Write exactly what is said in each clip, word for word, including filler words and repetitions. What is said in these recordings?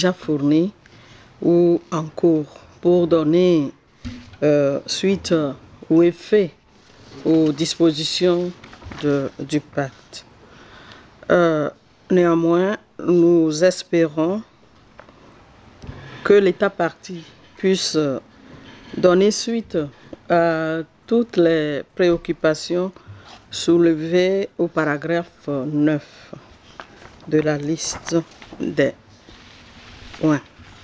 déjà fournis ou en cours pour donner euh, suite ou effet aux dispositions de, du pacte. Euh, néanmoins, nous espérons que l'État partie puisse donner suite à toutes les préoccupations soulevées au paragraphe neuf de la liste des points.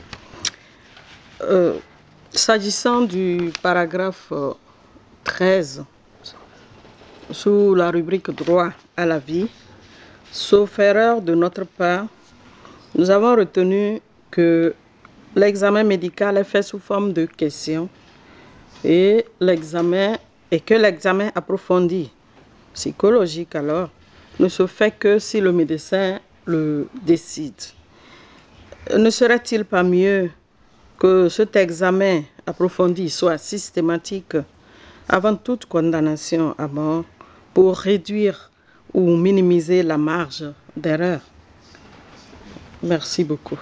Euh, S'agissant du paragraphe treize, sous la rubrique droit à la vie, sauf erreur de notre part, nous avons retenu que l'examen médical est fait sous forme de questions et l'examen et que l'examen approfondi psychologique alors ne se fait que si le médecin le décide. Ne serait-il pas mieux que cet examen approfondi soit systématique avant toute condamnation à mort pour réduire ou minimiser la marge d'erreur? Merci beaucoup.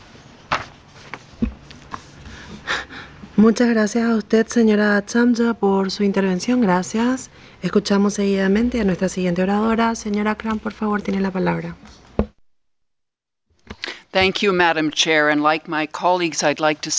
Muchas gracias a usted, señora Chamja, por su intervención. Gracias. Escuchamos seguidamente a nuestra siguiente oradora. Señora Cram, por favor, tiene la palabra. Thank you, Madam Chair. And like my colleagues, I'd like to